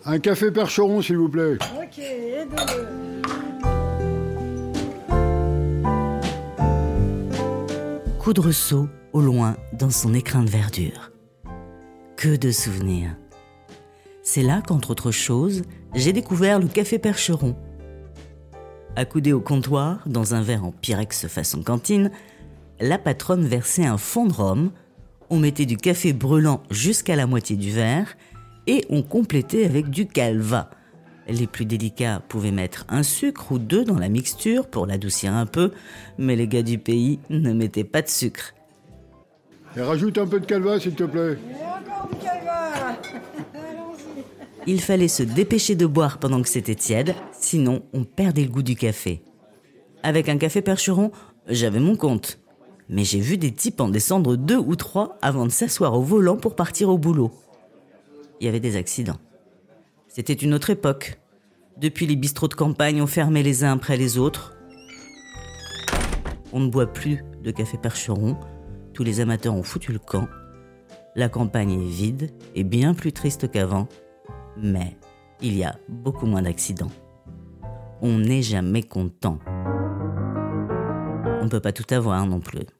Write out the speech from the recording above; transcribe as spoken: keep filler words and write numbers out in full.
Un café percheron, s'il vous plaît. Ok, et deux. Coudreceau, au loin, dans son écrin de verdure. Que de souvenirs. C'est là qu'entre autres choses, j'ai découvert le café percheron. Accoudée au comptoir, dans un verre en pyrex façon cantine, la patronne versait un fond de rhum, on mettait du café brûlant jusqu'à la moitié du verre et on complétait avec du calva. Les plus délicats pouvaient mettre un sucre ou deux dans la mixture pour l'adoucir un peu, mais les gars du pays ne mettaient pas de sucre. Et rajoute un peu de calva, s'il te plaît. Et encore du calva. Allons-y. Il fallait se dépêcher de boire pendant que c'était tiède, sinon on perdait le goût du café. Avec un café percheron, j'avais mon compte. Mais j'ai vu des types en descendre deux ou trois avant de s'asseoir au volant pour partir au boulot. Il y avait des accidents. C'était une autre époque. Depuis, les bistrots de campagne ont fermé les uns après les autres. On ne boit plus de café percheron. Tous les amateurs ont foutu le camp. La campagne est vide et bien plus triste qu'avant. Mais il y a beaucoup moins d'accidents. On n'est jamais content. On ne peut pas tout avoir non plus.